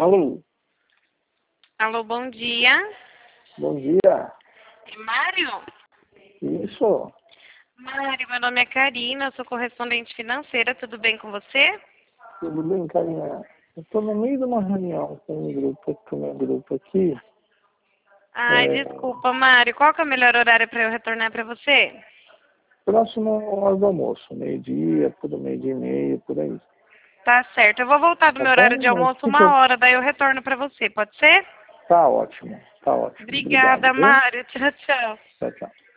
Alô? Alô, bom dia. Bom dia. É Mário? Isso. Mário, meu nome é Karina, eu sou correspondente financeira, tudo bem com você? Tudo bem, Karina? Eu estou no meio de uma reunião com o meu grupo aqui. Ai, desculpa, Mário, qual que é o melhor horário para eu retornar para você? Próximo hora do almoço, meio-dia, por meio-dia e meio, por aí. Tá certo, eu vou voltar do Tá meu horário bom? de Mas almoço 1 hora, daí eu retorno para você, pode ser? Tá ótimo, tá ótimo. Obrigado, Obrigada, viu? Mário, tchau, tchau. Tchau, tchau.